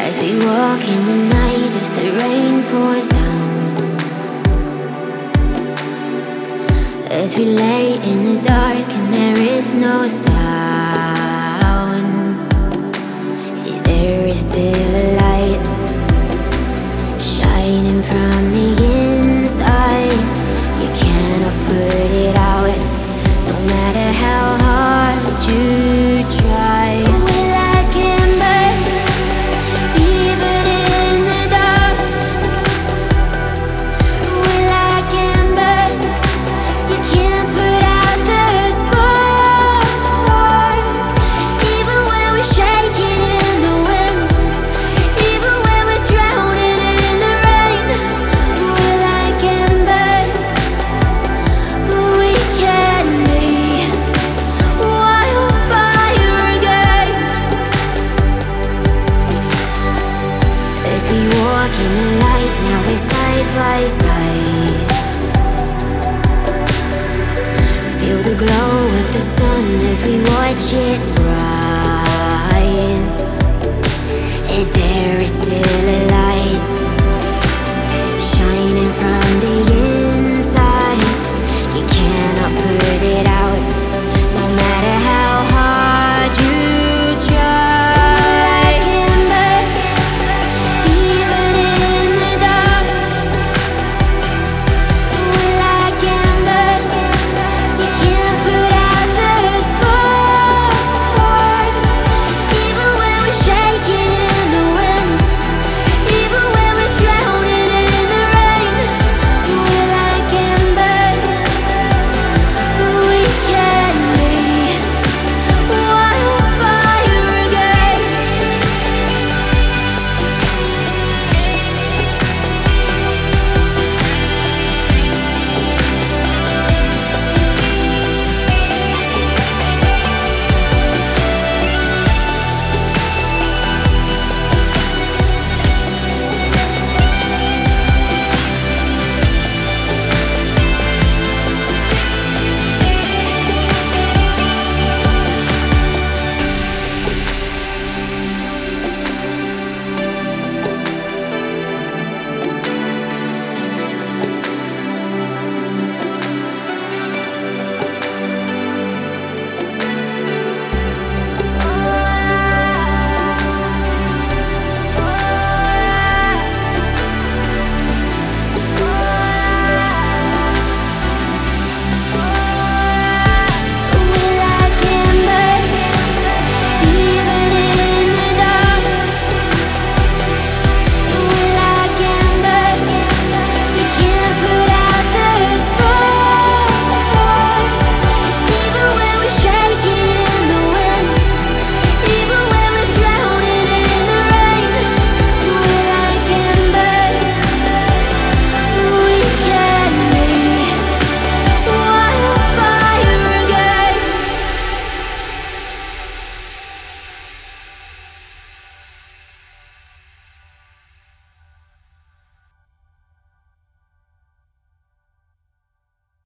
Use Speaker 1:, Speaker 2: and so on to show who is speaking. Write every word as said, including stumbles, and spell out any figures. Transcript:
Speaker 1: As we walk in the night, as the rain pours down, as we lay in the dark and there is no sound, there is still a light shining from the inside. You cannot put it out, no matter how hard you try. We're like embers, even in the dark. We're like embers, you can't put out the spark. Even when we're shaking in the wind, even when we're drowning in the rain, we're like embers, but we can be wildfire again. As we walk in the light, now we're side by side. Feel the glow of the sun as we watch it rise. And there is still a light